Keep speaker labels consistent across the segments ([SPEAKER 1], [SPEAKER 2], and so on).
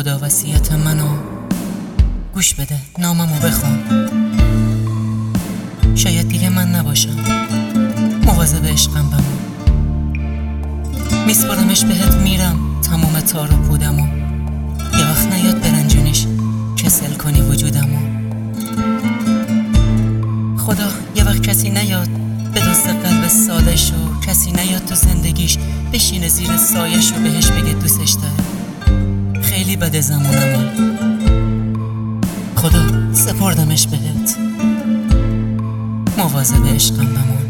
[SPEAKER 1] خدا وصیت منو گوش بده، ناممو بخون. شاید دیگه من نباشم، مواظب عشقم بمون. میسپارمش بهت، میرم تموم تار و پودمو. یه وقت نیاد برنجونیش کسل کنی وجودمو. خدا یه وقت کسی نیاد به دوست قلب سادش و کسی نیاد تو زندگیش بشینه زیر سایش و بهش بگه دوستش داره. خیلی بده زمانمو، خدا سپردمش بهت، مواظب عشقم بمون.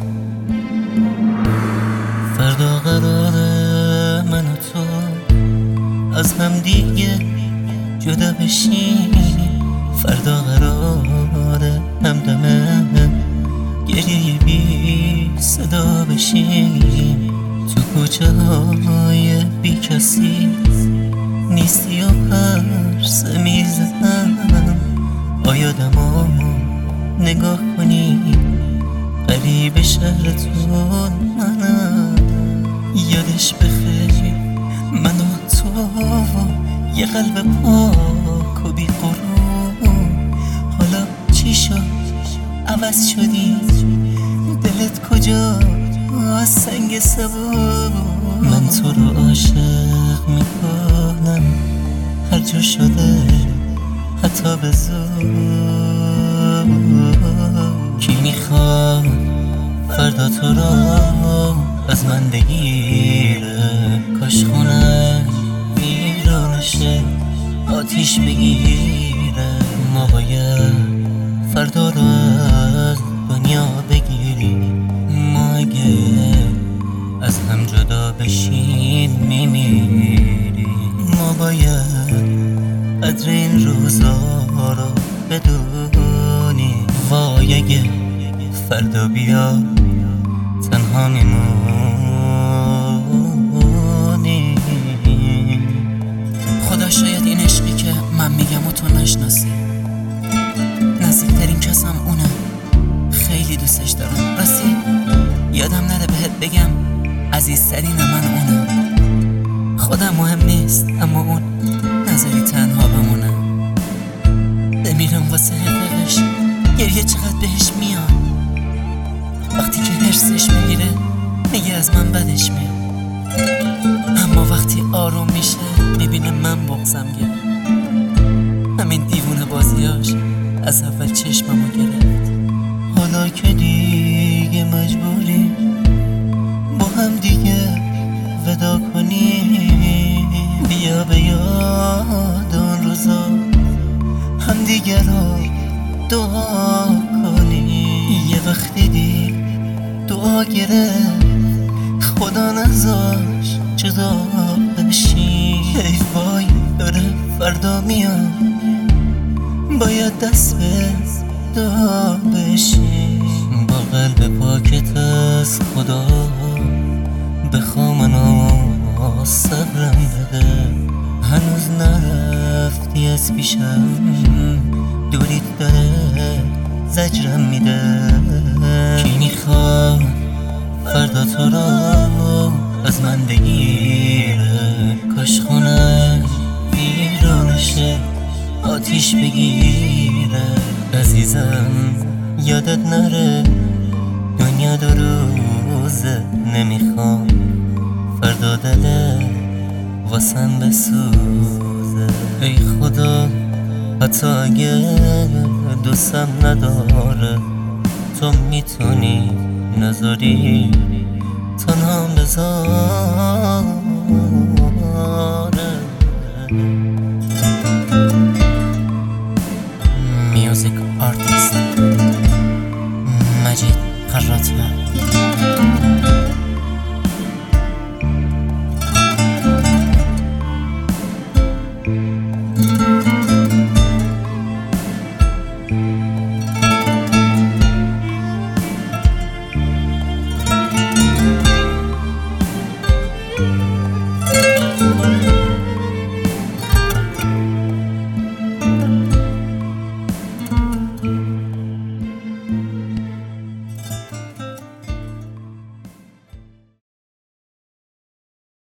[SPEAKER 2] فردا قراره من و تو از هم دیگه جدا بشیم. فردا قراره همدم گریه بی صدا بشیم. تو کوچه های بی کسی نیستی و پرسه میزنم. آیا دمامو نگاه کنی قریب شهرتون منم. یادش بخیر من و تو یه قلب پاک و بی قرون. حالا چی شد عوض شدی؟ دلت کجا از سنگ سبون؟ من تو رو عاشق میکنم هر جا شده، حتی به زور. کی میخواد فردا تو رو از من بگیره؟ کاش خونه ویرانشه آتیش بگیره. ما باید فردا رو از دنیا بگیریم. ما اگه از هم جدا بشیم میمیریم. ما باید قدر این روزا رو بدونیم. وای اگه فردا بیا تنها میمونیم.
[SPEAKER 1] خدا شاید این عشقی که من میگم و تو نشناسی. نزدیکترین کسم اونه، خیلی دوستش دارم. راستی یادم نره بهت بگم عزیزترین من اونه. خودم مهم نیست اما اون نذاری تنها بمونه. بمیرم واسه حقوقش، گریه چقدر بهش میاد. وقتی که حرسش میگیره میگه از من بدش میاد. اما وقتی آروم میشه میبینه من بغضم گرفت. همین دیوونه بازیاش از اول چشممو گرفت.
[SPEAKER 2] حالا که دیگه مجبوری با هم دیگه ودا کنیم. بیا به یاد اون روزا هم دیگه رو دعا کنیم. یه وقتی دید دعا گرفت خدا نذاش جدا بشیم. ای وای داره فردا میاد باید دست به دعا بشیم. با قلب پاکت از خدا بخوا منو صبرم بده. هنوز نرفتی از پیشم، دوریت داره زجرم میده. کی میخواد فردا تو رو از من بگیره؟ کاش خونه ویرانشه آتیش بگیره. عزیزم یادت نره دنیا دو روزه، نمیخوام فردا دله واسم بسوزه. ای خدا حتی اگه دوستم نداره تو میتونی نذاری